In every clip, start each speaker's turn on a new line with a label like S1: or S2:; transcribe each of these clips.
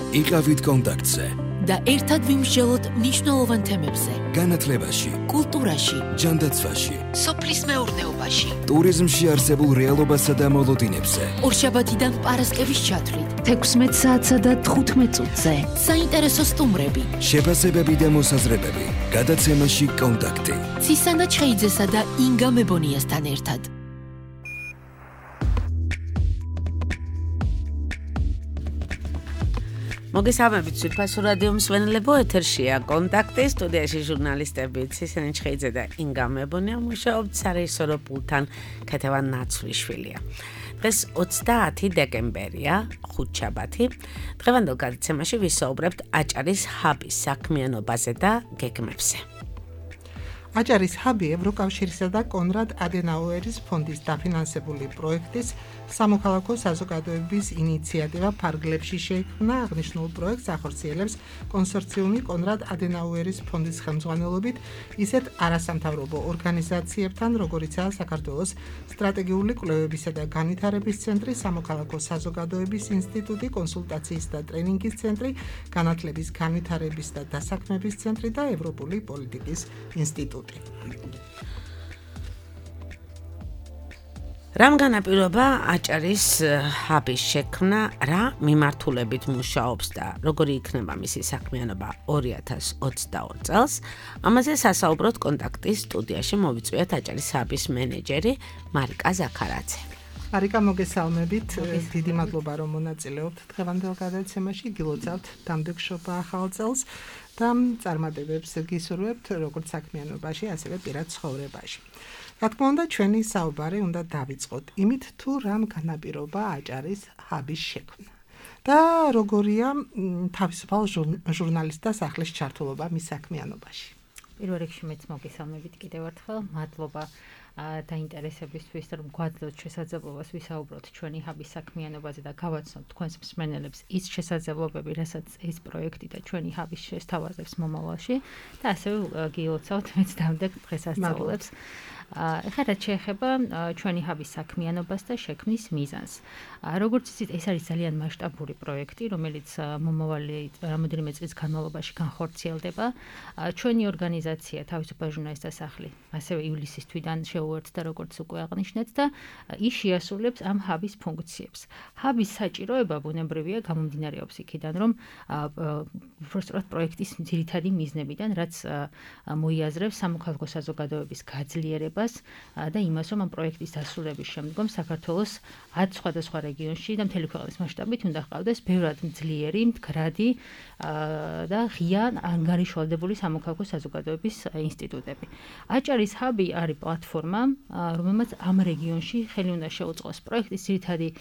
S1: იყავით კონტაქტზე
S2: და ერთად ვიმსჯელოთ მნიშვნელოვან თემებზე.
S1: განათლებაში,
S2: კულტურაში,
S1: ჯანდაცვაში,
S2: სოფლის მეურნეობაში,
S1: ტურიზმში არსებულ რეალობასა და მოლოდინებზე.
S2: ორშაბათიდან პარასკევის ჩათვლით 16 საათსა და 15 წუთზე. საინტერესო სტუმრები,
S1: შეფასებები და მოსაზრებები. გადაცემაში კონტაქტი.
S2: ცისანა ჩხეიძესა და ინგა მებონიასთან ერთად.
S3: მოგესალმებით სვირფასო რადიო მსმენელებო, ეთერშია კონტაქტი, სტუდიაში ჟურნალისტები ცისანა ჩხეიძე და ინგა მებონია მუშაობთ სარეჟისორო პულტთან ქეთევან ნაცვლიშვილია. დღეს 30 დეკემბერია, ხუთშაბათი. დღევანდელ გადაცემაში ვისაუბრებთ აჭარის ჰაბის საქმიანობაზე და გეგმებზე.
S4: აჭარის ჰაბი ევროკავშირისა და კონრად ადენაუერის ფონდის დაფინანსებული პროექტის სამოქალაქო საზოგადოების ინიციატივა ფარგლებში შეიქმნა. აღნიშნულ პროექტს ახორციელებს კონსორციუმი კონრად ადენაუერის ფონდის ხელმძღვანელობით ისეთ არასამთავრობო ორგანიზაციებთან, როგორიცაა საქართველოს სტრატეგიული კვლევებისა და განვითარების ცენტრი, სამოქალაქო საზოგადოების ინსტიტუტი, კონსულტაციის და ტრენინგის ცენტრი, განათლების განვითარების და დასაქმების ცენტრი და ევროპული პოლიტიკის ინსტიტუტი.
S3: რამ განაპირობა აჭარის ჰაბის შექმნა, რა მიმართულებით მუშაობს და როგორი იქნება მისი საქმიანობა 2022 წელს? ამაზე სასაუბროთ კონტაქტის სტუდიაში მოვიწვიათ აჭარის ჰაბის მენეჯერი მარიკა ზაქარაძე.
S4: მარიკა, მოგესალმებით. დიდი მადლობა, რომ მონაწილეობთ დღევანდელ გადაცემაში. გილოცავთ დამდეგშობა ახალ წელს და წარმატებებს გისურვებთ როგორც საქმიანობაში, ასევე პირად ცხოვრებაში. რა თქმა უნდა, ჩვენი საუბარი უნდა დავიწყოთ იმით, თუ რამ განაპირობა აჭარის ჰაბის შექმნა და როგორია თავისუფალ ჟურნალისტთა სახლის ჩართულობა მის საქმიანობაში.
S5: პირველ რიგში მეც მოგესალმებით კიდევ ერთხელ. მადლობა დაინტერესებისთვის, რომ გვაძლევთ შესაძლებლობას ვისაუბროთ ჩვენი ჰაბის საქმიანობაზე და გავაცნოთ თქვენს მსმენელებს ის შესაძლებლობები, რასაც ეს პროექტი და ჩვენი ჰაბის შესთავაზებს მომავალში და ასევე გილოცავთ მეც დამდეგ დღესასწაულებს. ეხლა რაც შეეხება ჩვენი ჰაბის საქმიანობას და შექმნის მიზანს. როგორც იცით, ეს არის ძალიან მასშტაბური პროექტი, რომელიც მომავალი რამოდენიმე წლის განმავლობაში განხორციელდება. ჩვენი ორგანიზაცია თავისუფალ ჟურნალისტთა სახლი ასევე ივლისის თვიდან შეუერთდა, როგორც უკვე აღნიშნეთ და ის შეასრულებს ამ ჰაბის ფუნქციებს. ჰაბის საჭიროება ბუნებრივია გამომდინარეობს იქიდან, რომ უბრალოდ პროექტის ძირითადი მიზნებიდან, რაც მოიაზრებს სამოქალაქო საზოგადოების გაძლიერებას და იმას, რომ ამ პროექტის დასრულების შემდგომ საქართველოს 10 სხვადასხვა რეგიონში და მთელი ქვეყნის მასშტაბით უნდა ჰყავდეს ბევრად ძლიერი, მდგრადი და ღია ანგარიშვალდებული სამოქალაქო საზოგადოების ინსტიტუტები. აჭარის ჰაბი არის პლატფორმა, რომელმაც ამ რეგიონში ხელი უნდა შეუწყოს პროექტის ძირითადი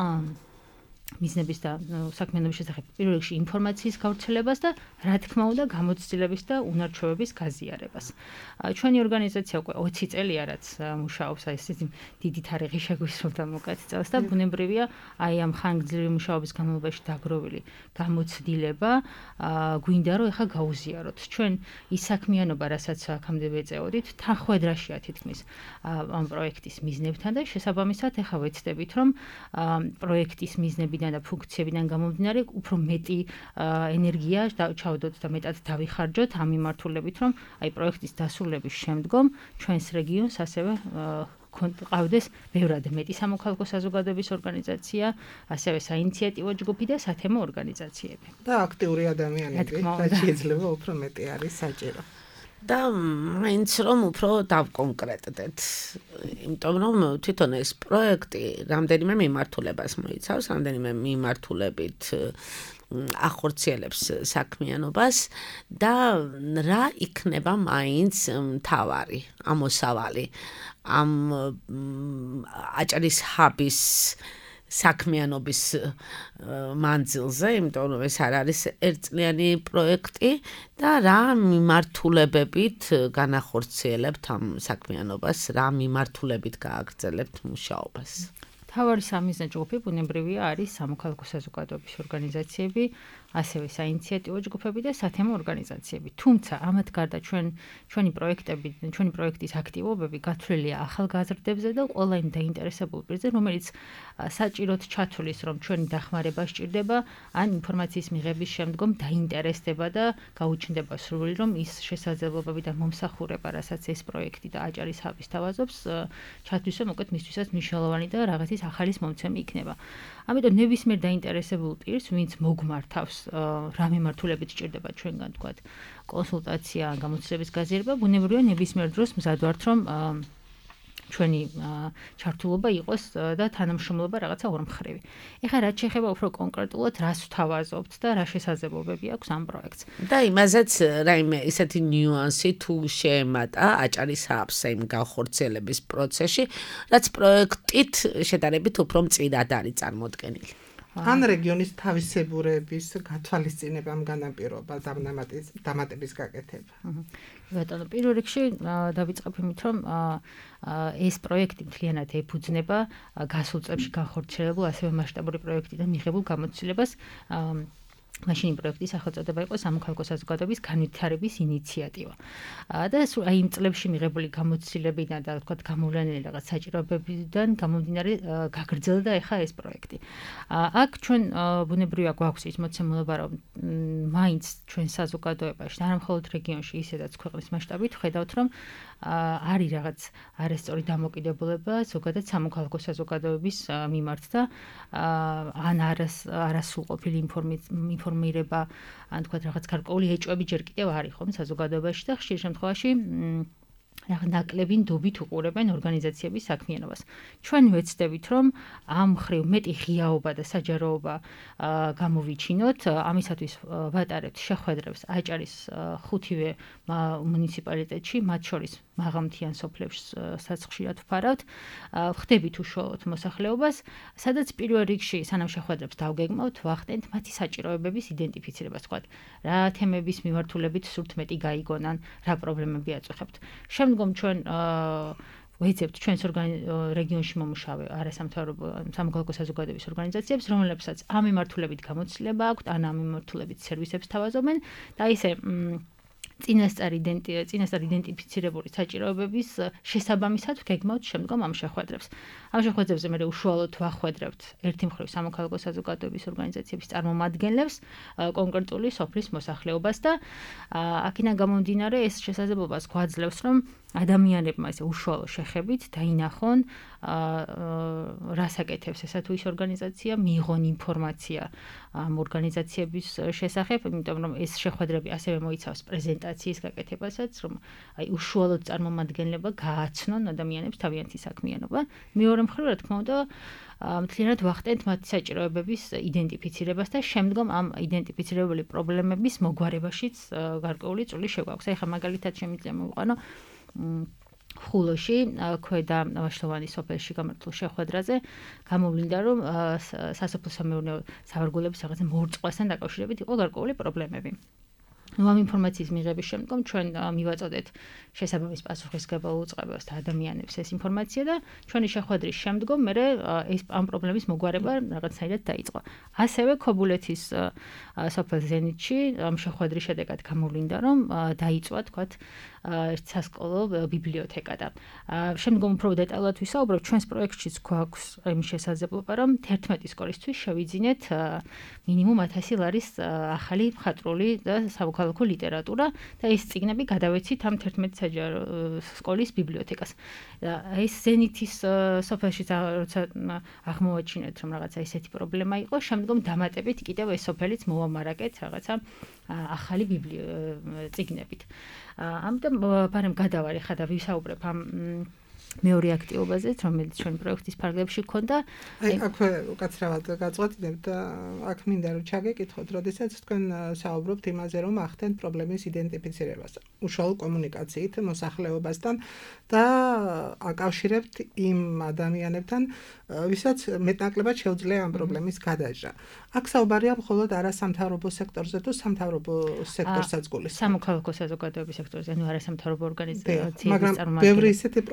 S5: მიზნების და საქმიანობის შესახებ პირველ რიგში ინფორმაციის გავრცელებას და რა თქმა უნდა გამოცდილების და უნარჩვევების გაზიარებას. ჩვენი ორგანიზაცია უკვე 20 წელია რაც მუშაობს, ეს დიდი თარიღი შეგვისროლდა მოკეთ წელს და ბუნებრივია აი ამ ხანგრძლივი მუშაობის განმავლობაში დაგროვილი გამოცდილება გვინდა რომ ეხა გაუზიაროთ. ჩვენ ის საქმიანობა, რასაც აქამდე ვეწეოდით, თანხმედრაშია თითქმის ამ პროექტის მიზნებთან და შესაბამისად ეხა ვეცდებით რომ პროექტის მიზნები და ფუნქციებიდან გამომდინარე უფრო მეტი ენერგია ჩავდოთ და მეტად დავიხარჯოთ ამ მიმართულებით, რომ აი პროექტის დასრულების შემდგომ ჩვენს რეგიონს ასევე ყავდეს ბევრად მეტი სამოქალაქო საზოგადოების ორგანიზაცია, ასევე საინიციატივო ჯგუფი და სათემო ორგანიზაციები.
S4: და აქტიური ადამიანები, რაც შეიძლება უფრო მეტი არის საჭირო.
S3: და მაინც რომ უფრო დავკონკრეტდეთ, იმიტომ რომ თვითონ ეს პროექტი რამდენიმე მიმართულებას მოიცავს, რამდენიმე მიმართულებით ახორციელებს საქმიანობას და რა იქნება მაინც მთავარი ამოსავალი ამ აჭარის ჰაბის საქმიანობის მანძილზე, იმიტომ რომ ეს არ არის ერთწლიანი პროექტი და რა მიმართულებებით განახორციელებთ ამ საქმიანობას, რა მიმართულებით გააგრძელებთ მუშაობას.
S5: მთავარი სამიზნე ჯგუფი ბუნებრივია არის სამოქალაქო საზოგადოების ორგანიზაციები, ასევე საინიციატივო ჯგუფები და სათემო ორგანიზაციები. თუმცა ამათ გარდა ჩვენი პროექტის აქტივობები გათვლილია ახალგაზრდებზე და ყველა იმ დაინტერესებულ პირზე, რომელიც საჭიროდ ჩათვლის, რომ ჩვენი დახმარება სჭირდება, ან ინფორმაციის მიღების შემდგომ დაინტერესდება და გაუჩნდება სურვილი, რომ ის შესაძლებლობები და მომსახურება, რასაც ეს პროექტი და აჭარის ჰაბი სთავაზობს, ჩათვლისო უკეთ მისთვისაც მნიშვნელოვანი და რაღაცის ახალის მომცემი იქნება. ამიტომ ნებისმიერ დაინტერესებულ პირს, ვინც მოგმართავს რა მიმართულებით სჭირდება ჩვენგან თქვათ კონსულტაცია ან გამოცდილების გაზიარება, ბუნებრივია ნებისმიერ დროს მზად ვართ, რომ ჩვენი ჩართულობა იყოს და თანამშრომლობა რაღაცა ორმხრივი. ეხლა რაც შეეხება უფრო კონკრეტულად რას ვთავაზობთ და რა შესაძლებლობები აქვს ამ პროექტს.
S3: და იმაზეც რაიმე ისეთი ნიუანსი თუ შეემატა აჭარის ჰაბს იმ განხორციელების პროცესში, რაც პროექტით შედარებით უფრო მწირად არის წარმოდგენილი.
S4: ან რეგიონის თავისებურების გათვალისწინებამ განაპირობა დამატების გაკეთება.
S5: ბატონო, პირველ რიგში დავიწყებ იმით, რომ ეს პროექტი მთლიანად ეფუძნება გასულ წლებში განხორციელებულ ასევე მასშტაბური პროექტიდან მიღებულ გამოცდილებას. მაშინ პროექტის სახელწოდება იყო სამოქალაქო საზოგადოების განვითარების ინიციატივა. და აი იმ წლებში მიღებული გამოცდილებიდან და თქვათ გამოვლენილი რაღაც საჭიროებებიდან გამომდინარე გაგრძელდა ახლა ეს პროექტი. აქ ჩვენ ბუნებრივია გვაქვს ის მოცემულობა, რომ მაინც ჩვენ საზოგადოებაში, არა მხოლოდ რეგიონში, ისედაც ქვეყნის მასშტაბით ხედავთ, რომ არის რაღაც არასწორი დამოკიდებულება ზოგადად სამოქალაქო საზოგადოების მიმართ და ან არასრულყოფილი ინფორმირება, ან თქვათ რაღაც გარკვეული ეჭვები ჯერ კიდევ არის ხომ საზოგადოებაში და ხშირ შემთხვევაში ნაკლები ნდობით უყურებენ ორგანიზაციების საქმიანობას. ჩვენ ვეცდებით, რომ ამ მხრივ მეტი ღიაობა და საჯაროობა გამოვიჩინოთ, ამისათვის ვატარებთ შეხვედრებს აჭარის 5-ვე მუნიციპალიტეტში, მათ შორის მაღალმთიან სოფლებში ხშირად ვფარავთ, ვხდებით უშუალოდ მოსახლეობას, სადაც პირველ რიგში სანამ შეხვედრებს დავგეგმავთ, ვახდენთ მათი საჭიროებების იდენტიფიცირებას, თქვათ, რა თემების მიმართულებით სურთ მეტი გაიგონან, რა პრობლემები აწუხებთ. შემდგომ ჩვენ ვეძებთ ჩვენს რეგიონში მომუშავე სამოქალაქო საზოგადოების ორგანიზაციებს, რომლებსაც ამ მიმართულებით გამოცდილება აქვთ, ან ამ მიმართულებით სერვისებს თავაზობენ და ისე წინასწარ იდენტიფიცირებული საჭიროებების შესაბამისად გეგმავთ შემდგომ ამ შეხვედრებს. ამ შეხვედრებზე მე უშუალოდ ვახვედრებთ ერთი მხრივ სამოქალაქო საზოგადოების ორგანიზაციების წარმომადგენლებს, კონკრეტული სოფლის მოსახლეობას და აქედან გამომდინარე ეს შესაძლებლობას გვაძლევს, რომ ადამიანებმა ესე უშუალო შეხებით დაინახონ რას აკეთებს ესა თუ ის ორგანიზაცია, მიიღონ ინფორმაცია ამ ორგანიზაციების შესახებ, იმიტომ რომ ეს შეხვედრები ასევე მოიცავს პრეზენტაციის გაკეთებასაც, რომ აი უშუალოდ წარმომადგენლება გააცნონ ადამიანებს თავიანთი საქმიანობა. მეორე მხრივ, რა თქმა უნდა, მთლიანად ვახდენთ მათი საჭიროებების იდენტიფიცირებას და შემდგომ ამ იდენტიფიცირებული პრობლემების მოგვარებაშიც გარკვეული წვლილი შეგვაქვს. აი ხა მაგალითად შემიძლია მოვიყვანო ხულოში ქვედა ვაშლოვანის სოფელში გამართულ შეხვედრაზე გამოვლინდა, რომ სასოფლო-სამეურნეო სავარგულების რაღაც მორწყვასთან დაკავშირებით იყო გარკვეული პრობლემები. ამ ინფორმაციის მიღების შემდგომ ჩვენ მივაწოდეთ შესაბამის პასუხისმგებელ უწყებელს და ადამიანებს ეს ინფორმაცია და ჩვენი შეხვედრის შემდგომ მე ეს ამ პრობლემის მოგვარება რაღაცნაირად დაიწყო. ასევე ქობულეთის სოფელ ზენიტში ამ შეხვედრის შედეგად გამოვლინდა, რომ დაიწვა თქვათ სასკოლო ბიბლიოთეკა და შემდგომ უფრო დეტალურად ვისაუბრებ, ჩვენს პროექტშიც გვაქვს იმის შესაძლებლობა, რომ 11 სკოლისთვის შევიძინეთ მინიმუმ 1000 ლარის ახალი მხატვრული და სამოქალაქო ლიტერატურა და ეს წიგნები გადავეცით ამ 11 საჯარო სკოლის ბიბლიოთეკას. ეს ზენიტის სოფელში როცა აღმოვაჩინეთ, რომ რაღაცა ესეთი პრობლემა იყო, შემდგომ დამატებით კიდევ ეს სოფელიც მოვამარაგეთ რაღაცა ახალი წიგნებით. ამიტომ ბარემ გადავარ ხა და ვისაუბრებ ამ მეორე აქტივობაზეც, რომელიც ჩვენი პროექტის ფარგლებში ჰქონდა.
S4: აი, აქვე უკაცრავად გაწყვეტინებ და აქ მინდა რომ ჩაგეკითხოთ, როდესაც თქვენ საუბრობთ იმაზე, რომ ახდენთ პრობლემის იდენტიფიცირებას, უშუალო კომუნიკაციით მოსახლეობასთან და აკავშირებთ იმ ადამიანებთან, ვისაც მეტნაკლებად შეუძლია ამ პრობლემის გადაჭრა. აქ საუბარია მხოლოდ არასამთავრობო სექტორზე თუ სამთავრობო სექტორსაც გულისხმობს.
S5: სამოქალაქო საზოგადოების სექტორზე, ანუ არასამთავრობო ორგანიზაციების
S4: მაგრამ ბევრი ისეთი პრობლემაც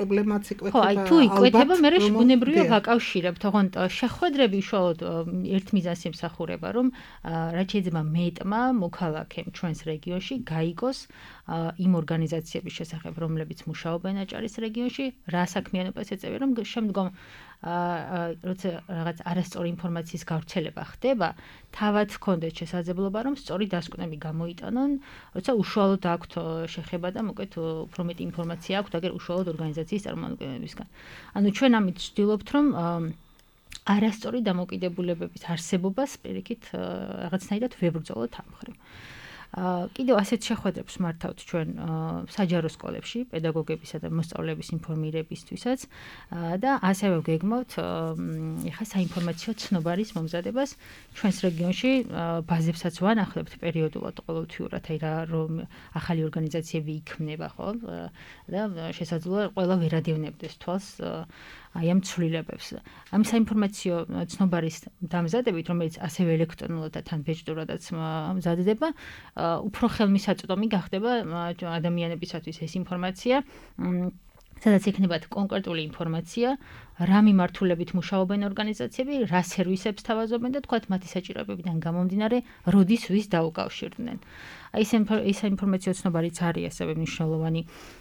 S4: რაღაც იკვეთება.
S5: ხო, თუ იკვეთება, მე ბუნებრივია ვაკავშირებთ, თქო, შეხვედრები უშუალოდ ერთ მიზანს ემსახურება, რომ რაც შეიძლება მეტმა მოქალაქემ ჩვენს რეგიონში გაიგოს იმ ორგანიზაციების შესახებ, რომლებიც მუშაობენ აჭარის რეგიონში, რა საქმიანობას ეწევიან, რომ შემდგომ როცა რაღაც არასწორი ინფორმაციის გავრცელება ხდება, თავად ჰქონდეთ შესაძლებლობა, რომ სწორი დასკვნები გამოიტანონ, როცა უშუალოდ აქვთ შეხება და მოკეთ უფრო მეტი ინფორმაცია აქვთ, აგერ უშუალოდ ორგანიზაციის წარმომადგენლებისგან. ანუ ჩვენ ამით ვცდილობთ, რომ არასწორი დამოკიდებულებების არსებობას პირიქით რაღაცნაირად ვებრძოლოთ ამ მხრივ. კიდევ ასეთ შეხვედრებს მართავთ ჩვენ საჯარო სკოლებში, პედაგოგებისა და მოსწავლეების ინფორმირებისთვისაც და ასევე გეგმავთ ეხა საინფორმაციო ცნობარის მომზადებას ჩვენს რეგიონში ბაზებსაც ვანახლებთ პერიოდულად ყოველთვიურად, აი რა რომ ახალი ორგანიზაციები იქმნება, ხო? და შესაძლოა ყველა ვერადევნებდეს თვალს აი ამ ცვლილებებს. ამ საინფორმაციო ცნობარის დამზადებით, რომელიც ასევე ელექტრონულად და თან ბეჭდურადაც მზადდება, უფრო ხელმისაწვდომი გახდება ადამიანებისათვის ეს ინფორმაცია, სადაც იქნებათ კონკრეტული ინფორმაცია, რა მიმართულებით მუშაობენ ორგანიზაციები, რა სერვისებს თავაზობენ და თქვათ მათი საჭიროებებიდან გამომდინარე, როდის ვის დაუკავშირდნენ. აი ეს ინფორმაციო ცნობარიც არის ასევე მნიშვნელოვანი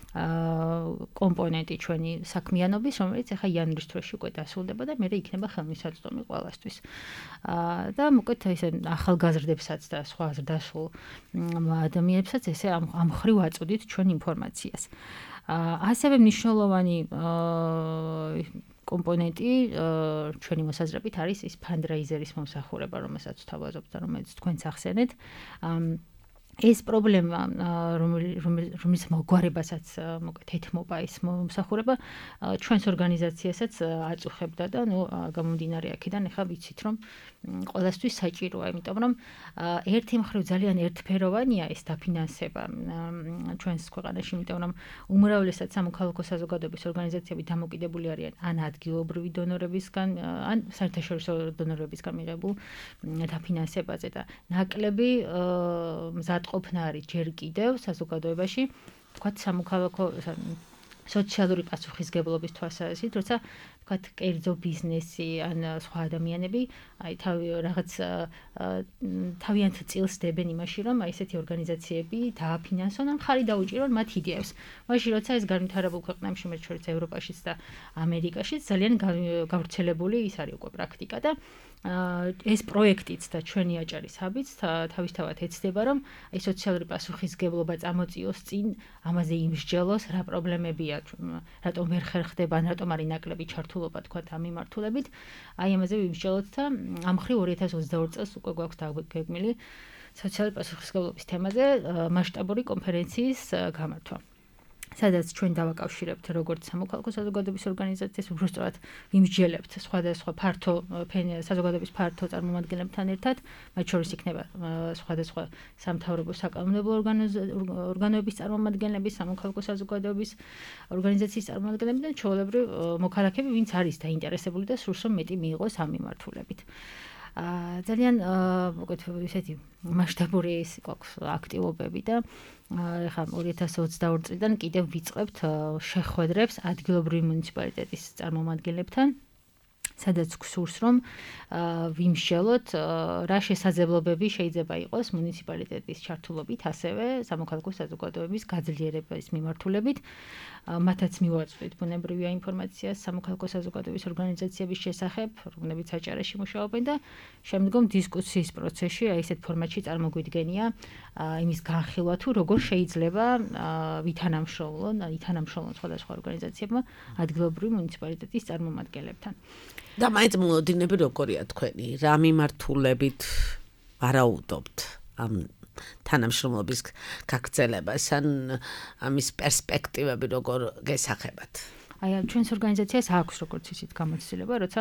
S5: კომპონენტი ჩვენი საქმიანობის, რომელიც ახლა იანვრის თვეში უკვე დასრულდება და მერე იქნება ხელმისაწვდომი ყველასთვის. და მოკეთ ესე ახალგაზრდებსაც და სხვა ზრდასრულ ადამიანებსაც ესე ამ ხრივ აწოდით ჩვენ ინფორმაციას. ასევე მნიშვნელოვანი კომპონენტი ჩვენი მოსაზრებით არის ის ფანდრეიზერის მომსახურება, რომელსაც თავაზობთ და რომელიც თქვენც ახსენეთ. ეს პრობლემა, რომელიც მოგვარებასაც მოკეთ ეთმობა ის მომსახურება, ჩვენს ორგანიზაციასაც აწუხებდა და გამომდინარე აქედან ახლა ვიცით, რომ ყველასთვის საჭიროა, იმიტომ რომ ერთი მხრივ ძალიან ერთფეროვანია ეს დაფინანსება ჩვენს ქვეყანაში, იმიტომ რომ უმრავლესად სამოქალაქო საზოგადოების ორგანიზაციები დამოკიდებული არიან ან ადგილობრივი დონორებისგან, ან საერთაშორისო დონორებისგან მიღებულ დაფინანსებაზე და ნაკლები ყოფნა არის ჯერ კიდევ საზოგადოებაში, თქვათ სამოქალაქო სოციალური პასუხისგებლობის თვალსაზრისით, როცა თქვათ კერძო ბიზნესი ან სხვა ადამიანები, აი რაღაც თავიანთ წილს დებენ იმაში, რომ აი ესეთი ორგანიზაციები დააფინანსონ ან ხარი დაუჭირონ მათ იდეებს. მაშინ როცა ეს განვითარებულ ქვეყნებში, მათ შორის ევროპაშიც და ამერიკაშიც ძალიან გავრცელებული ის არის უკვე პრაქტიკა და ეს პროექტიც და ჩვენი აჭარის ჰაბიც თავისთავად ეცდება, რომ აი სოციალური პასუხისგებლობა წამოწიოს წინ, ამაზე იმსჯელოს, რა პრობლემებია, რატომ ვერ ხერხდება, რატომ არის ნაკლები ჩართულობა თქვათ ამ მიმართულებით, აი ამაზე ვიმსჯელოთ და ამ მხრივ 2022 წელს უკვე გვაქვს დაგეგმილი სოციალური პასუხისგებლობის თემაზე მასშტაბური კონფერენციის გამართვა. სადაც ჩვენ დავაკავშირებთ როგორც სამოქალაქო საზოგადოების ორგანიზაციას, უბრალოდ ვიმსჯელებთ სხვადასხვა ფართო საზოგადოების ფართო წარმომადგენლებთან ერთად, მათ შორის იქნება სხვადასხვა სამთავრობო საკანონმდებლო ორგანოების წარმომადგენლები, სამოქალაქო საზოგადოების ორგანიზაციის წარმომადგენლები და ჩვეულებრივ მოქალაქეები, ვინც არის დაინტერესებული და სურს რომ მეტი მიიღოს ამ მიმართულებით. ძალიან მოკეთ ესეთი მასშტაბური ის გვაქვს აქტივობები და ახლა 2022 წლიდან კიდევ ვიწყებთ შეხვედრებს ადგილობრივი მუნიციპალიტეტის წარმომადგენლებთან, სადაც გსურს რომ ვიმსჯელოთ რა შესაძლებლობები შეიძლება იყოს მუნიციპალიტეტის ჩართულობით, ასევე სამოქალაქო საზოგადოების გაძლიერების მიმართულებით. მათაც მივაწვდით ბუნებრივია ინფორმაციას სამოქალაქო საზოგადოების ორგანიზაციების შესახებ, რომლებიც აჭარაში მუშაობენ და შემდგომ დისკუსიის პროცესში აი ესეთ ფორმატში წარმოგვიდგენია იმის განხილვა თუ როგორ შეიძლება ვითანამშრომლონ სხვადასხვა ორგანიზაციებმა ადგილობრივი მუნიციპალიტეტის წარმომადგენლებთან.
S3: და მაინც მოლოდინები როგორია თქვენი? რა მიმართულებით ვარაუდობთ ამ თანამშრომლობის გაგრძელებას ან ამის პერსპექტივები როგორ გესახებათ?
S5: აი ჩვენს ორგანიზაციას აქვს როგორც ისიც გამოცდილება, როცა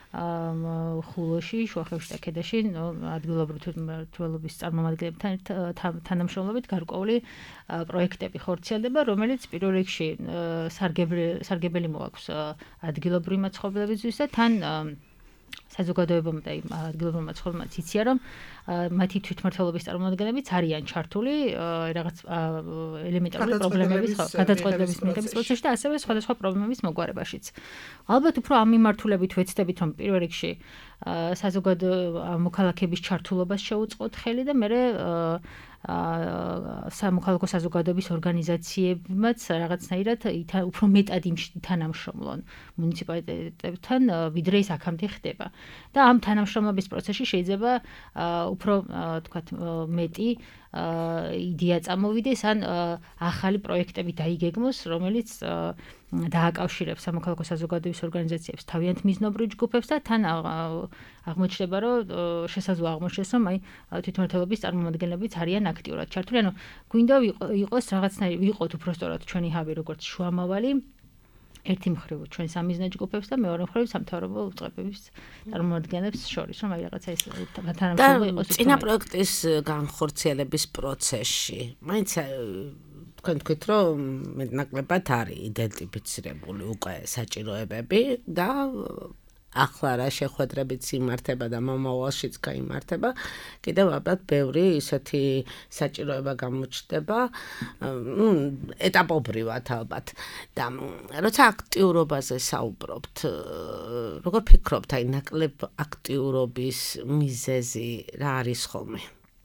S5: ხულოში, შუახევში და ქედაში ადგილობრივი თვითმმართველობის წარმომადგენლებთან თანამშრომლობით გარკვეული პროექტები ხორციელდება, რომელიც პირველ რიგში სარგებელი მოაქვს ადგილობრივი მაცხოვრებლებისთვის და თან საზოგადოებამ და ადგილობრივმა ცხოვრებამ იციან, რომ მათი თვითმმართველობის წარმომადგენლებიც არიან ჩართული რაღაც ელემენტარული პრობლემების გადაწყვეტილების მიღების პროცესში და ასევე სხვადასხვა პრობლემების მოგვარებაშიც. ალბათ უფრო ამ მიმართულებით ვეცდებით, რომ პირველ რიგში საზოგადო მოქალაქეების ჩართულობას შეუწყოთ ხელი და მერე სამოქალაქო საზოგადოების ორგანიზაციებმაც რაღაცნაირად უფრო მეტად თანამშრომლონ მუნიციპალიტეტებთან, ვიდრე ის აქამდე ხდება. და ამ თანამშრომლობის პროცესში შეიძლება უფრო თქვათ მეტი იდეა წამოვიდეს ან ახალი პროექტები დაიგეგმოს, რომელიც დააკავშირებს სამოქალაქო საზოგადოების ორგანიზაციებს თავიანთ მიზნობრივ ჯგუფებს და თან აღმოჩნდება, რომ შესაძლოა აღმოჩნდეს, რომ თვითმმართველობის წარმომადგენლებიც არიან აქტიურად ჩართული. ანუ გვინდა იყოს რაღაცნაირი ვიყოთ უფრო სწორად ჩვენი ჰაბი როგორც შუამავალი ერთი მხრივ ჩვენ სამიზნე ჯგუფებს და მეორე მხრივ სამთავრობო უწყებების წარმომადგენლებს შორის, რომ რაღაცა ეს თანამშრომლობა იყოს.
S3: წინა პროექტის განხორციელების პროცესში მაინც თქვენ თქვით, რომ მეტნაკლებად არის იდენტიფიცირებული უკვე საჭიროებები და ახლა რა შეხვედრებიც იმართება და მომავალშიც გაიმართება, კიდევ ალბათ ბევრი ისეთი საჭიროება გამოჩნდება, ეტაპობრივად ალბათ. და როცა აქტიურობაზე საუბრობთ, როგორ ფიქრობთ, აი ნაკლებ აქტიურობის მიზეზი რა არის ხოლმე?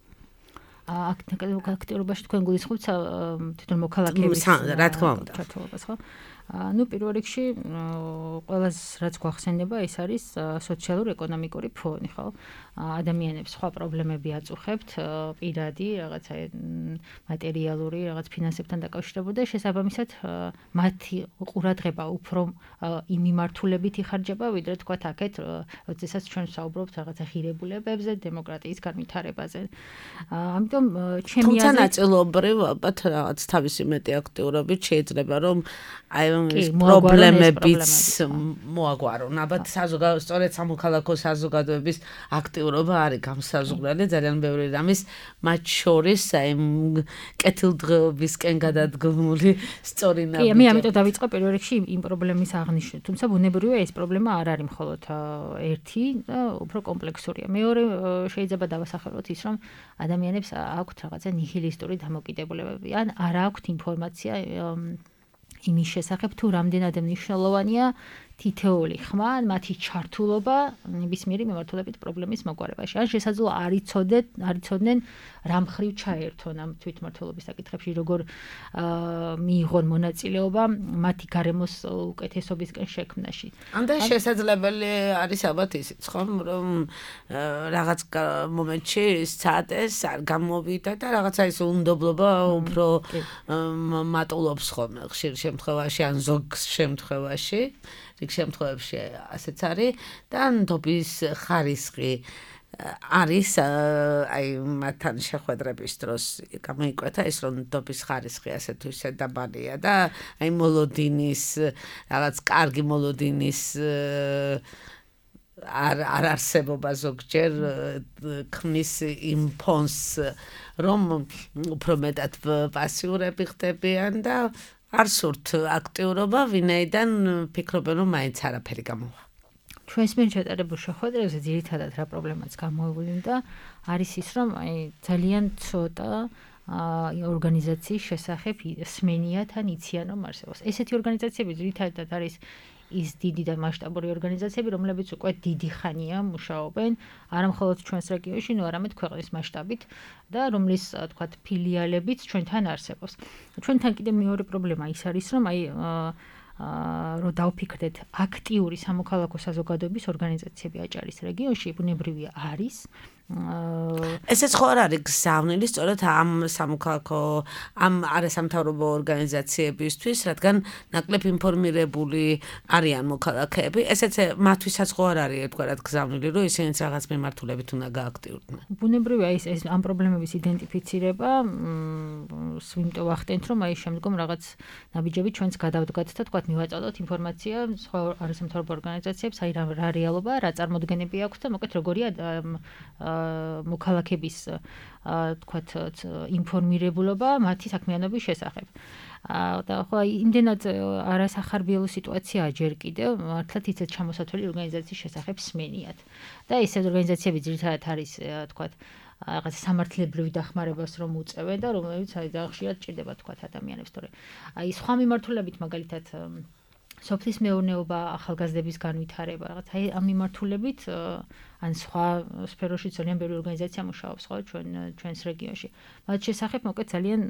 S5: აქტიურობაში თქვენ გულისხმობთ თვითონ მოქალაქეების
S3: რა თქმა უნდა.
S5: ჩართულობას, ხო? პირველ რიგში ყველას რაც გვახსენდება, ეს არის სოციალურ-ეკონომიკური ფონი, ხო? ადამიანებს სხვა პრობლემები აწუხებთ, პირადი, რაღაცა მატერიალური, რაღაც ფინანსებთან დაკავშირებული და შესაბამისად მათი ყურადღება უფრო იმ მიმართულებით იხარჯება, ვიდრე თქვათ აქეთ, როდესაც ჩვენ ვსაუბრობთ რაღაცა ღირებულებებზე, დემოკრატიის განვითარებაზე. ამიტომ ჩემი აზრით,
S3: თუმცა ნაწილობრივ ალბათ რაღაც თავისი მეტი აქტიურობით შეიძლება რომ აი ეს პრობლემებიც მოაგვარონ. ალბათ სწორედ სამოქალაქო საზოგადოების აქტიურობა არის გამსაზღვრელი ძალიან ბევრი რამის, მათ შორის აი კეთილდღეობისკენ გადადგმული სწორი ნაბიჯი.
S5: მე ამიტომ დავიწყო პირველ რიგში იმ პრობლემის აღნიშვნით. თუმცა ბუნებრივია ეს პრობლემა არ არის მხოლოდ ერთი და უფრო კომპლექსურია. მეორე შეიძლება დავასახელოთ ის, რომ ადამიანებს აქვთ რაღაცა ნიჰილისტური დამოკიდებულებები, ან არ აქვთ ინფორმაცია იმის შესახებ, თუ რამდენად მნიშვნელოვანია თითოეული ხმა, მათი ჩართულობა ნებისმიერი მიმართულებით პრობლემის მოგვარებაში. ან შესაძლოა არ იცოდნენ რა მხრივ ჩაერთონ ამ თვითმმართველობის საკითხებში, როგორ მიიღონ მონაწილეობა მათი გარემოს უკეთესობისკენ შექმნაში.
S3: ამდა შესაძლებელი არის ალბათ ისიც, ხომ, რომ რაღაც მომენტში საათეს არ გამოვიდა და რაღაცა ის უნდობლობა უფრო მატულობს ხოლმე ხშირ შემთხვევაში ან ზოგ შემთხვევაში. რიგ შემთხვევებში ასეც არის და ნდობის ხარისხი არის აი მათთან შეხვედრების დროს გამოიკვეთა ის რომ ნდობის ხარისხი ასე თუ ისე დაბალია და აი მოლოდინის რაღაც კარგი მოლოდინის არ არსებობა ზოგჯერ ქმნის იმ ფონს რომ უფრო მეტად პასიურები ხდებიან და არ სურთ აქტიურობა, ვინაიდან ფიქრობენ, რომ მაინც არაფერი გამოვა.
S5: ჩვენს მიერ ჩატარებულ შეხვედრებზე ძირითადად რა პრობლემაც გამოვლინდა, არის ის, რომ ძალიან ცოტა ორგანიზაციის შესახებ სმენიათ ან იციან, რომ არსებობს. ესეთი ორგანიზაციები ძირითადად არის ის დიდი და მასშტაბური ორგანიზაციები, რომლებიც უკვე დიდი ხანია მუშაობენ, არა მხოლოდ ჩვენს რეგიონში, არამედ ქვეყნის მასშტაბით და რომლის, თქვათ, ფილიალებიც ჩვენთან არსებობს. ჩვენთან კიდევ მეორე პრობლემა ის არის, რომ რომ დავფიქრდეთ, აქტიური სამოქალაქო საზოგადოების ორგანიზაციები აჭარის რეგიონში ბუნებრივია არის.
S3: ესეც ხო არ არის გზავნილი სწორედ ამ სამოქალაქო ამ არასამთავრობო ორგანიზაციებისთვის, რადგან ნაკლებ ინფორმირებული არიან მოქალაქეები, ესეც მათთვისაც ხო არ არის ერთგვარად გზავნილი, რომ ისინიც რაღაც მიმართულებით უნდა გააქტიურდნენ.
S5: ბუნებრივია ეს ამ პრობლემების იდენტიფიცირება, ვიმტო ვახტენთ, რომ აი შემდგომ რაღაც ნაბიჯები ჩვენც გადავდგათ და თქვათ მივაწოდოთ ინფორმაცია სხვა არასამთავრობო ორგანიზაციებს, აი რა რეალობა, რა წარმოდგენები აქვს და მოკლედ როგორია მოქალაქეების კაცების თქვათ ინფორმირებულობა მათი საქმიანობის შესახებ. და ხო იმდენად არასახარბიელო სიტუაციაა ჯერ კიდევ მართლაც ისეთ ჩამოსათვლელი ორგანიზაციის შესახებ სმენიათ. და ეს ორგანიზაციები ძირითადად არის თქვათ რაღაც სამართლებრივი დახმარებას რომ უწევენ და რომლებიც ხშირად ჭირდება თქვათ ადამიანებს, თორე აი სხვა მიმართულებით მაგალითად სოფლის მეურნეობა, ახალგაზრდების განვითარება, რაღაც აი ამ მიმართულებით ან სხვა სფეროში ძალიან ბევრი ორგანიზაცია მუშაობს ხო ჩვენს რეგიონში. მათ შესახებ მოკლედ ძალიან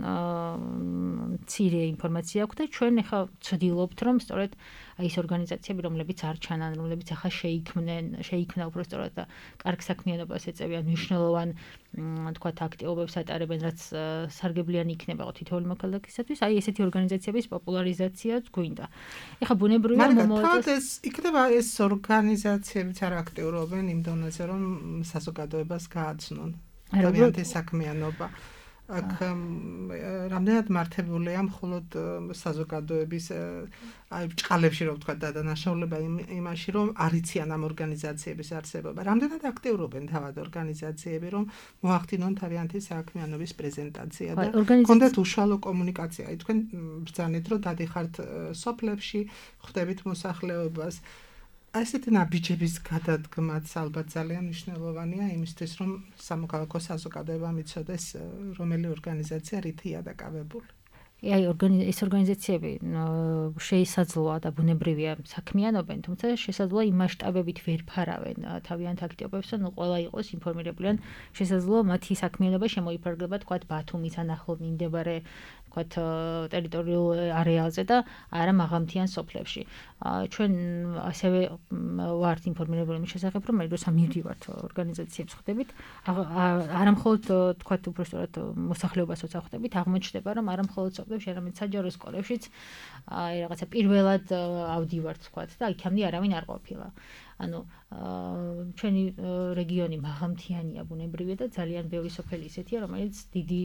S5: მცირე ინფორმაცია აქვს და ჩვენ ახლა ვცდილობთ რომ სწორედ აი ეს ორგანიზაციები რომლებიც არ ჩანან, რომლებიც ახლა შეიქმნა უფრო სწორად და კარგ საქმიანობას ეწევიან, მნიშვნელოვან თქვათ აქტივობებს ატარებენ, რაც სარგებლიანი იქნება თითოეული მოქალაქისათვის, აი ესეთი ორგანიზაციების პოპულარიზაციაც გვინდა. ეხლა ბუნებრივია
S4: მომავალს იქნება ეს ორგანიზაციებიც არ აქტიურობენ იმ დონეზე რომ საზოგადოებას გააცნონ თავიანთი საქმიანობა. აქ რამდენად მართებულია მხოლოდ საზოგადოების აი ბჭყალებში რომ ვთქვა დადანაშაულება იმაში რომ არიციან ამ ორგანიზაციების არსებობა. რამდენად აქტიურობენ თავად ორგანიზაციები რომ მოახდინონ თავიანთი საქმიანობის პრეზენტაცია და კონდეთ უშუალო კომუნიკაცია. აი თქვენ ბრძანეთ რომ დადიხართ სოფლებში, ხვდებით მოსახლეობას. ასეთი ნაბიჯების გადადგმაც ალბათ ძალიან მნიშვნელოვანია იმისთვის, რომ სამოქალაქო საზოგადოება მიცოდეს, რომელი ორგანიზაცია რითია დაკავებული.
S5: აი ეს ორგანიზაციები შესაძლოა და ბუნებრივია საქმიანობენ, თუმცა შესაძლოა იმ მასშტაბებით ვერ ფარავენ თავიანთ აქტივობებს, რომ ყველა იყოს ინფორმირებული, ან შესაძლოა მათი საქმიანობა შემოიფარგლება თქვათ ბათუმის ან ახლომდებარე თქვათ ტერიტორიულ არეალზე და არა მაღალმთიან სოფლებში. ჩვენ ასევე ვართ ინფორმირებული იმის შესახებ, რომ როცა მივდივართ ორგანიზაციებს ხვდებით, არა მხოლოდ თქვათ უბრალოდ მოსახლეობასაც ხვდებით, აღმოჩნდება, რომ არა მხოლოდ სოფლებში, არამედ საჯარო სკოლებშიც აი რაღაცა პირველად ავდივართ თქვათ და იქამდე არავინ არ ყოფილა. ანუ ჩვენი რეგიონი მაღალმთიანია ბუნებრივია და ძალიან ბევრი სოფელი ისეთია, რომელიც დიდი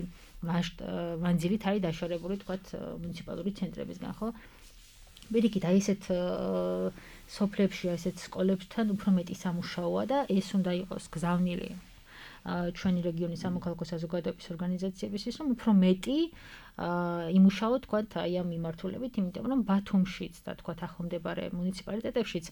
S5: მანძილით არის დაშორებული თქვათ მუნიციპალური ცენტრებისგან, ხო? პირიქით, აი ესეთ სოფლებში, ესეთ სკოლებთან უფრო მეტი სამუშაოა და ეს უნდა იყოს გზავნილი ჩვენი რეგიონის სამოქალაქო საზოგადოების ორგანიზაციებისთვის, რომ უფრო მეტი იმუშაოთ თქვათ აი ამ მიმართულებით, იმიტომ რომ ბათუმშიც და თქვათ ახლომდებარე მუნიციპალიტეტებშიც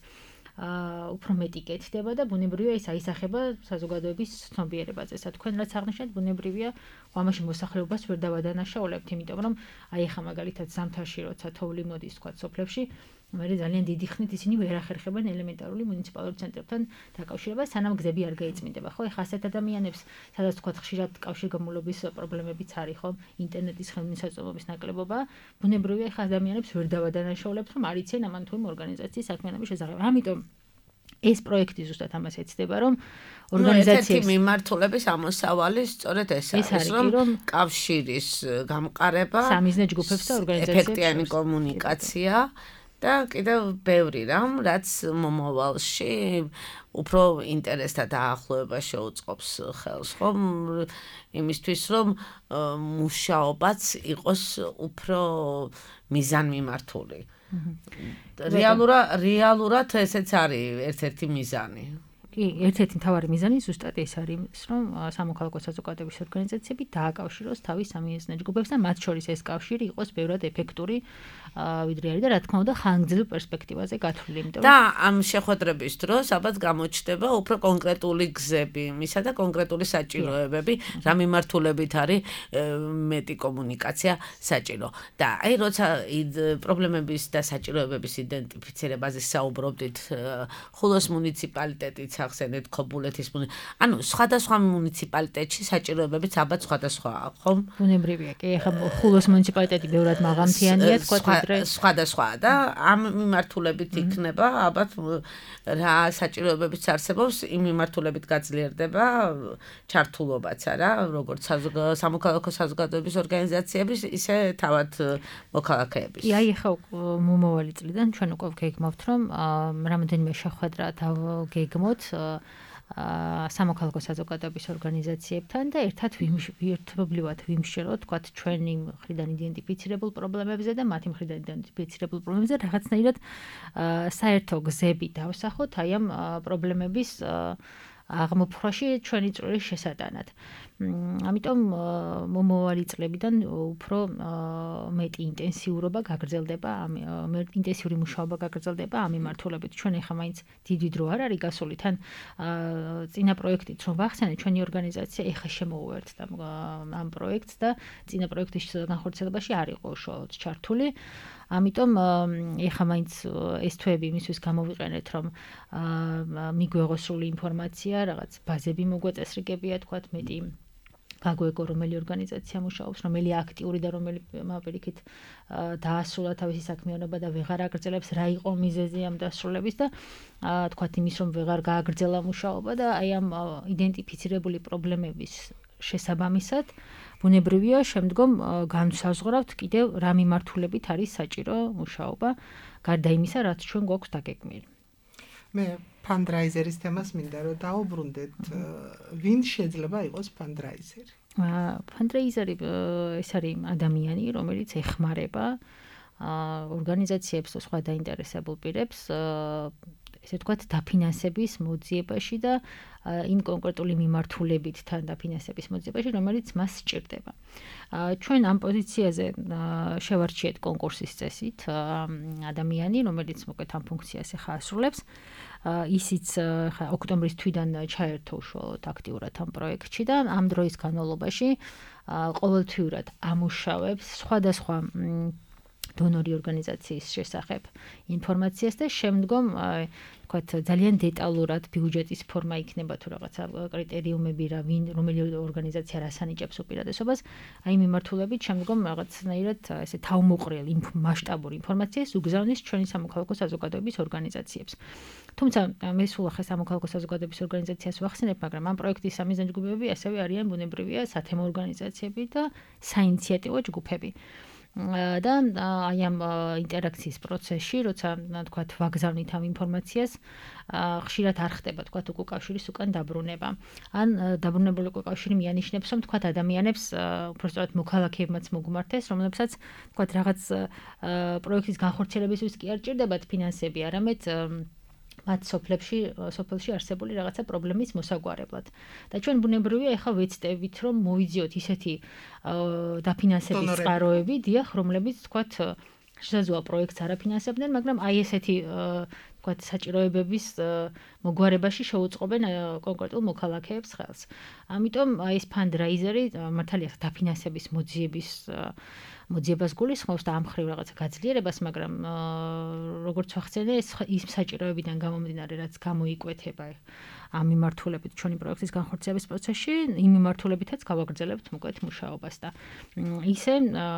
S5: უფრო მეტი კეთდება და ბუნებრივია ის აისახება საზოგადოების ცნობიერებაზე. თქვენ რაც აღნიშნეთ, ბუნებრივია ამაში მოსახლეობას ვერ დავადანაშაულებთ, იმიტომ რომ აი ახლა მაგალითად ზამთარში როცა თოვლი მოდის თქვათ სოფლებში, მე ძალიან დიდი ხნით ისინი ვერ ახერხებენ ელემენტარული მუნიციპალურ ცენტრებთან დაკავშირებას, სანამ გზები არ გაიწმინდება, ხო? ეხლა ასეთ ადამიანებს, სადაც თქვათ ხშირად კავშირგაბმულობის პრობლემებიც არის, ხო? ინტერნეტის ხელმისაწვდომობის ნაკლებობა, ბუნებრივია ეხლა ადამიანებს ვერ დავადანაშაულებთ, რომ არ იციან ამან თუ იმ ორგანიზაციის საქმიანობის შესახებ. ამიტომ ეს პროექტი ზუსტად ამას ეცდება, რომ ორგანიზაციების
S3: მიმართულების ამოსავალი სწორედ ეს არის, რომ კავშირის გამყარება,
S5: სამიზნე ჯგუფებს და ორგანიზაციებს
S3: ეფექტიანი კომუნიკაცია და კიდევ ბევრი რამ, რაც მომავალში უფრო ინტერესთა დაახლოება შეუწყობს ხელს, ხო? იმისთვის, რომ მუშაობაც იყოს უფრო მიზანმიმართული. რეალურად ესეც არის ერთ-ერთი მიზანი.
S5: კი, ერთ-ერთი მთავარი მიზანი ზუსტად ეს არის, რომ სამოქალაქო საზოგადოების ორგანიზაციები დააკავშიროს თავის სამიზნე ჯგუფებს და მათ შორის ეს კავშირი იყოს ბევრად ეფექტური, ვიდრე არის და რა თქმა უნდა ხანგრძლივ პერსპექტივაზე გათვლილი, იმიტომ
S3: და ამ შეხვედრების დროს ალბათ გამოჩნდება უფრო კონკრეტული გზები, მისა და კონკრეტული საჭიროებები, რა მიმართულებით არის მეტი კომუნიკაცია საჭირო. და აი როცა პრობლემების და საჭიროებების იდენტიფიცირებაზე საუბრობდით, ხულოს მუნიციპალიტეტიც ახსენეთ, ქობულეთის ანუ სხვადასხვა მუნიციპალიტეტში საჭიროებებიც ალბათ სხვადასხვაა, ხო?
S5: ბუნებრივია, კი, ახლა ხულოს მუნიციპალიტეტი ბევრად მაღალმთიანია, თქვა
S3: სხვადასხვაა და ამ მიმართულებით იქნება ალბათ რა საჭიროებებიც არსებობს, იმ მიმართულებით გაძლიერდება ჩართულობაც არა, როგორც სამოქალაქო საზოგადოების ორგანიზაციების, ისე თავად მოქალაქეების.
S5: კი, აი ახლა მომავალი წლიდან ჩვენ უკვე გეგმავთ, რომ რამოდენიმე შეხვედრა გავგეგმოთ სამოქალაქო საზოგადოების ორგანიზაციებთან და ერთობლივად ვიმსჯელოთ, თქვათ, ჩვენი მხრიდან იდენტიფიცირებულ პრობლემებზე და მათი მხრიდან იდენტიფიცირებულ პრობლემებზე რაღაცნაირად საერთო გზები დავსახოთ აი ამ პრობლემების აღმოფხვაში ჩვენი წვერის შესატანად. ამიტომ მომავალი წლებიდან უფრო მეტი ინტენსიურობა გაგრძელდება, ინტენსიური მუშაობა გაგრძელდება ამ მიმართულებით. ჩვენ ახლა მაინც დიდი დრო არ არის გასული, თან წინა პროექტით რომ ვახსენე, ჩვენი ორგანიზაცია ახლა შემოუერთდა ამ პროექტს და წინა პროექტის განხორციელებაში არ იყო უშუალოდ ჩართული. ამიტომ ახლა მაინც ეს თვეები იმისთვის გამოვიყენეთ, რომ მიგვეღოს სრული ინფორმაცია, რაღაც ბაზები მოგვაწესრიგებია, თქვათ, მეტი გაგვეგო რომელი ორგანიზაცია მუშაობს, რომელი აქტიური და რომელი მაპირიქით დაასრულა თავისი საქმიანობა და ვეღარ აგრძელებს, რა იყო მიზეზი ამ დასრულების და თქვათ იმის, რომ ვეღარ გააგრძელა მუშაობა და აი ამ იდენტიფიცირებული პრობლემების შესაბამისად ბუნებრივია შემდგომ განსაზღვრავთ კიდევ რა მიმართულებით არის საჭირო მუშაობა, გარდა იმისა, რაც ჩვენ გვაქვს დაგეგმილი.
S4: მე ფანდრაიზერის თემას მინდა რომ დაუბრუნდეთ. ვინ შეიძლება იყოს ფანდრაიზერი?
S5: ფანდრაიზერი ეს არის ადამიანი, რომელიც ეხმარება ორგანიზაციებს და სხვა დაინტერესებულ პირებს ესე ვთქვათ, დაფინანსების მოძიებაში და იმ კონკრეტული მიმართულებით თან დაფინანსების მოძიებაში, რომელიც მას სჭირდება. ჩვენ ამ პოზიციაზე შევარჩიეთ კონკურსის წესით ადამიანი, რომელიც მოკლედ ამ ფუნქციას ახლა ასრულებს. ისიც ხა ოქტომბრის თვიდან ჩაერთო უშუალოდ აქტიურად ამ პროექტში და ამ დროის განმავლობაში ყოველთვიურად ამუშავებს სხვადასხვა დონორი ორგანიზაციის შესახებ ინფორმაციას და შემდგომ თქვათ ძალიან დეტალურად ბიუჯეტის ფორმა იქნება თუ რაღაცა კრიტერიუმები რა ვინ რომელი ორგანიზაცია რას ანიჭებს უპირატესობას აი მიმართულებით შემდგომ რაღაცნაირად ესე თავმოყრილ მასშტაბურ ინფორმაციას უგზავნის ჩვენი სამოქალაქო საზოგადოების ორგანიზაციებს. თუმცა მე სულ ახლა სამოქალაქო საზოგადოების ორგანიზაციას ვახსენებ, მაგრამ ამ პროექტის სამიზნეჯგუფები ასევე არიან ბუნებრივია სათემო ორგანიზაციები და საინიციატივო ჯგუფები. და აი ამ ინტერაქციის პროცესში, როცა თქვათ ვაგზავნით ამ ინფორმაციას, ხშირად არ ხდება თქვათ უკავშირის უკან დაბრუნება. ან დაბრუნებული უკავშირი მიანიშნებს, რომ თქვათ ადამიანებს უბრალოდ მოქალაქეებმაც მოგმართეს, რომლებსაც თქვათ რაღაც პროექტის განხორციელებისთვის კი არ ჭირდებათ ფინანსები, არამედ მათ სოფელში არსებული რაღაცა პრობლემის მოსაგვარებლად. და ჩვენ ბუნებრივია ახლა ვეცდებით, რომ მოვიძიოთ ისეთი დაფინანსების წყაროები, დიახ, რომლებიც თქვათ შესაძლოა პროექტს არაფინანსებდნენ, მაგრამ აი ესეთი თქვათ საჭიროებების მოგვარებაში შეუწყობენ კონკრეტულ მოქალაქეებს ხელს. ამიტომ აი ეს ფანდრაიზერი მართალია დაფინანსების მოძიებას გულისხმობს და ამ ხრივ რაღაცა გაძლიერებას, მაგრამ როგორც ვახსენე, ის საჭიროებიდან გამომდინარე, რაც გამოიკვეთება ამ მიმართულებით ჩვენი პროექტის განხორციელების პროცესში, იმ მიმართულებითაც გავაგრძელებთ მოკლედ მუშაობას და ისე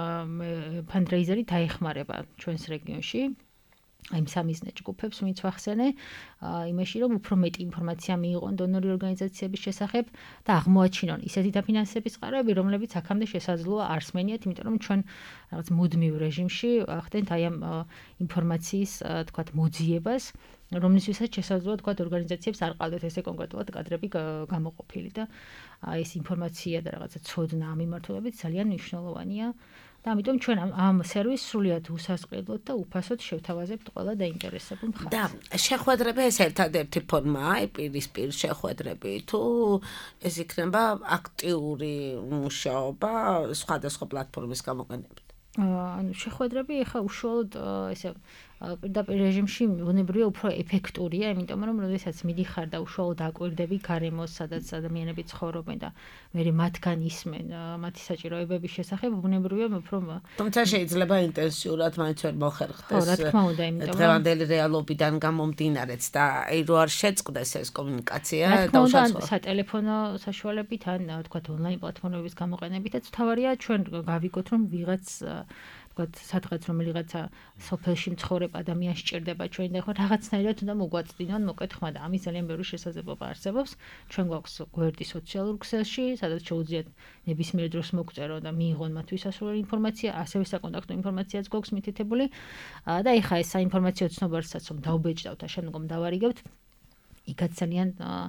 S5: ფანდრაიზერი დაეხმარება ჩვენს რეგიონში. Im სამიზნე ჯგუფებს ვინც ვახსენე, იმაში რომ უფრო მეტი ინფორმაცია მიიღონ დონორი ორგანიზაციების შესახებ და აღმოაჩინონ ისეთი დაფინანსების წყაროები, რომლებიც აქამდე შესაძლოა არ სმენიათ, იმიტომ რომ ჩვენ რაღაც მუდმივ რეჟიმში ვახდენთ აი ამ ინფორმაციის, თქვათ, მოძიებას, რომლისთვისაც შესაძლოა თქვათ ორგანიზაციებს არ ყავდეთ ესე კონკრეტულად კადრები გამოყოფილი და ეს ინფორმაცია და რაღაცა ცოდნა ამ მიმართულებით ძალიან მნიშვნელოვანია. და ამიტომ ჩვენ ამ სერვისს სრულიად უსასყიდლოდ და უფასოდ შევთავაზებთ ყველა დაინტერესებულ მხარეს.
S3: და შეხვედრები ეს ერთადერთი ფორმაა, პირისპირ შეხვედრები, თუ ეს იქნება აქტიური მუშაობა სხვადასხვა პლატფორმის გამოყენებით?
S5: ანუ შეხვედრები ახლა უშუალოდ ესე პირდაპირ რეჟიმში ბუნებრივია უფრო ეფექტურია, იმიტომ რომ როდესაც მიდიხარ და უშუალოდ აკვირდები გარემოს, სადაც ადამიანები ცხოვრობენ და მე მათგან ისმენ მათი საჭიროებების შესახებ, ბუნებრივია უფრო
S3: თუმცა შეიძლება ინტენსიურად მაინც ვერ მოხერხდეს.
S5: ხო, რა თქმა უნდა, იმიტომ რომ
S3: დღევანდელი რეალობიდან გამომდინარეც და აი რო არ შეწყდეს ეს კომუნიკაცია
S5: და უშუალოდ სატელეფონო საშუალებით ან თქვათ ონლაინ პლატფორმების გამოყენებითაც თავარია ჩვენ გავიგოთ რომ ვიღაც თქვათ სადღაც რომელიღაცა სოფელში მცხოვრებ ადამიანს სჭირდება ჩვენი და ხო რაღაცნაირად უნდა მოგვაწდინონ მოკეთ ხმა და ამის ძალიან ბევრი შესაძლებლობა არსებობს. ჩვენ გვაქვს გვერდი სოციალურ ქსელში, სადაც შეუძლიათ ნებისმიერ დროს მოგწერო და მიიღონ მათთვის სასურველი ინფორმაცია, ასევე საკონტაქტო ინფორმაციაც გვაქვს მითითებული. და ეხა ეს საინფორმაციო ცნობარსაც რომ დავბეჭდავთ და შემდგომ დავარიგებთ, იქაც ძალიან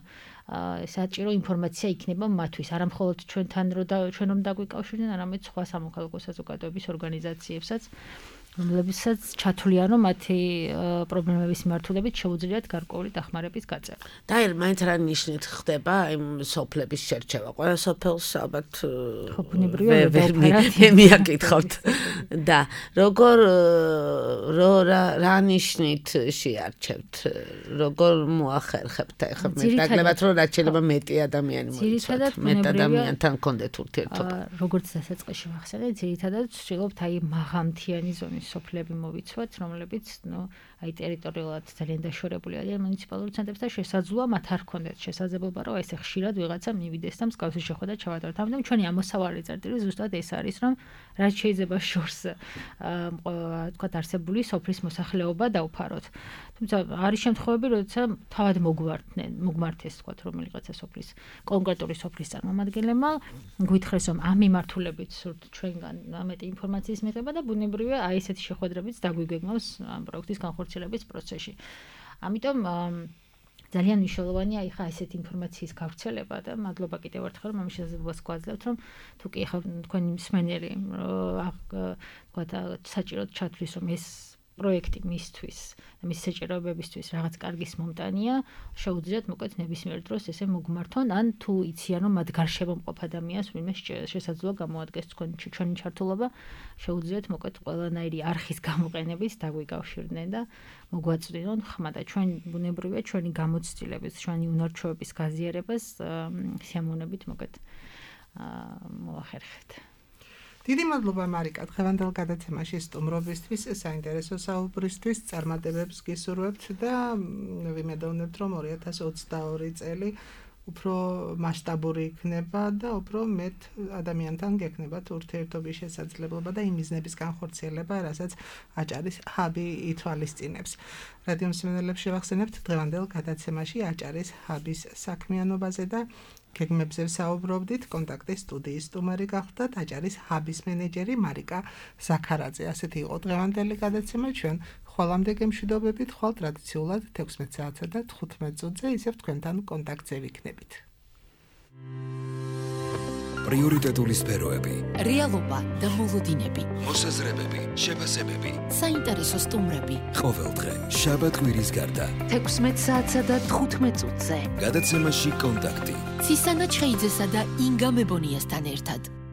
S5: საჭირო ინფორმაცია იქნება მათთვის, არა მხოლოდ ჩვენთან ჩვენ რომ დაგვიკავშირდნენ, არამედ სხვა სამოქალაქო საზოგადოების ორგანიზაციებსაც. რომლებსაც ჩათვლიან, რომ მათი პრობლემების მიმართულებით შეუძლიათ გარკვეული დახმარების გაწევა.
S3: და მაინც რა ნიშნით ხდება იმ სოფლების შერჩევა? ყველა სოფელს ალბათ მიაკითხავთ. და როგორ რა ნიშნით შეარჩევთ? როგორ მოახერხებთ ახლა მე დაგლებათ რომ რაც შეიძლება მეტი ადამიანი მოიცვათ, მეტ ადამიანთან კონდეთ ურთიერთობა.
S5: როგორც დასაწყისში ვახსენე, ძირითადად ვცდილობთ აი მაღალმთიანი ზონის სოფლები მოვიცვათ, რომლებიც აი ტერიტორიულად ძალიან დაშორებული არიან მუნიციპალურ ცენტრებთან, შესაძლოა მათ არ ქონდეთ შესაძლებლობა, რომ ესე ხშირად ვიღაცა მივიდეს და მსგავსი შეხვედრა ჩავატაროთ. ამიტომ ჩვენი ამოსავალი წერტილი ზუსტად ეს არის, რომ რაც შეიძლება შორს თქვათ არსებული სოფლის მოსახლეობა დავფაროთ. თუმცა არის შემთხვევები, როცა თავად მოგმართეს თქვათ რომელიღაცა სოფლის კონკრეტული სოფლის წარმომადგენლებმა გვითხრეს, რომ ამ მიმართულებით სურთ ჩვენგან მეტი ინფორმაციის მიღება და ბუნებრივია აი ესეთი შეხვედრებიც დაგვიგეგმავს ამ პროექტის განხორციელების პროცესში. ამიტომ ძალიან მნიშვნელოვანია ხა ესეთი ინფორმაციის გავრცელება და მადლობა კიდევ ერთხელ რომ ამ შესაძლებლობას გვაძლევთ, რომ თუ კი ხა თქვენი მსმენელი თქვათ საჭიროდ ჩათვლის, რომ ეს პროექტი მისთვის და მის საჭიროებებისთვის რაღაც კარგის მომტანია, შეუძლიათ მოკლედ ნებისმიერ დროს ესე მოგმართონ, ან თუ იციან რომ მათ გარშემო მყოფ ადამიანს ვინმე შესაძლოა გამოადგეს ჩვენი ჩართულობა, შეუძლიათ მოკლედ ყველანაირი არხის გამოყენებით დაგვიკავშირდნენ და მოგვაწვდინონ ხმა და ჩვენ ბუნებრივია ჩვენი გამოცდილების, ჩვენი უნარჩვევების გაზიარებას სიამოვნებით მოკლედ მოახერხეთ.
S4: დიდი მადლობა მარიკა, დღევანდელ გადაცემაში სტუმრობისთვის, საინტერესო საუბრისთვის, წარმატებებს გისურვებთ და ვიმედოვნებთ, რომ 2022 წელი უფრო მასშტაბური იქნება და უფრო მეტ ადამიანთან გექნებათ ურთიერთობის შესაძლებლობა და იმ მიზნების განხორციელება, რასაც აჭარის ჰაბი ითვალისწინებს. რადიო მსმენელებს შევახსენებთ დღევანდელ გადაცემაში აჭარის ჰაბის საქმიანობაზე და გეგმებზე საუბრობდით. კონტაქტის სტუდიის სტუმარი გახლდათ აჭარის ჰაბის მენეჯერი მარიკა ზაქარაძე. ასეთი იყო დღევანდელი გადაცემა. ჩვენ ხვალამდე გემშვიდობებით, ხვალ ტრადიციულად 16 საათსა და 15 წუთზე ისევ თქვენთან კონტაქტზე ვიქნებით.
S1: პრიორიტეტული სფეროები,
S2: რეალობა და მოლოდინები,
S1: მოსაზრებები, შეფასებები,
S2: საინტერესო სტუმრები.
S1: ყოველდღე შაბათ-კვირის გარდა
S2: 16 საათსა და 15 წუთზე.
S1: გადაცემაში კონტაქტი.
S2: ცისანა ჩხეიძესა და ინგა მებონიასთან ერთად.